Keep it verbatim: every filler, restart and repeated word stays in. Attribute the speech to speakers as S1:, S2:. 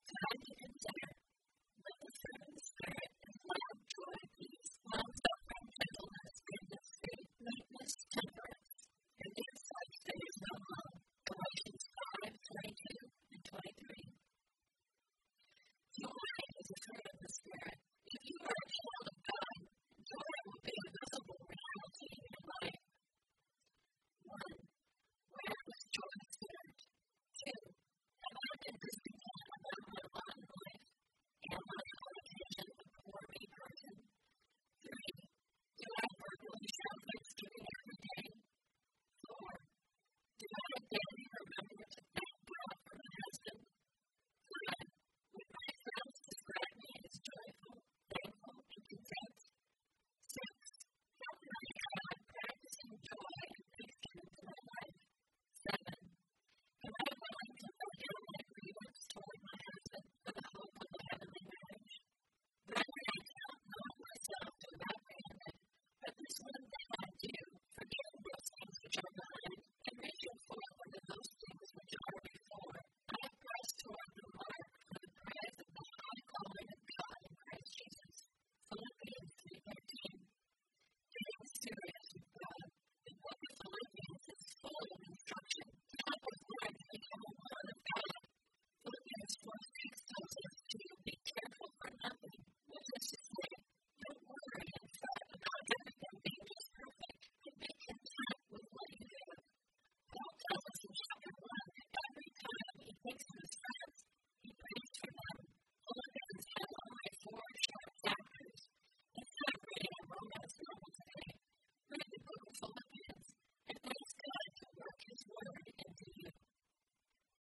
S1: time to consider. But the fruit of the Spirit is love, joy, peace, long-suffering, gentleness, goodness, faith, meekness, temperance. Against such there is no law. Galatians five twenty-two and twenty-three. Joy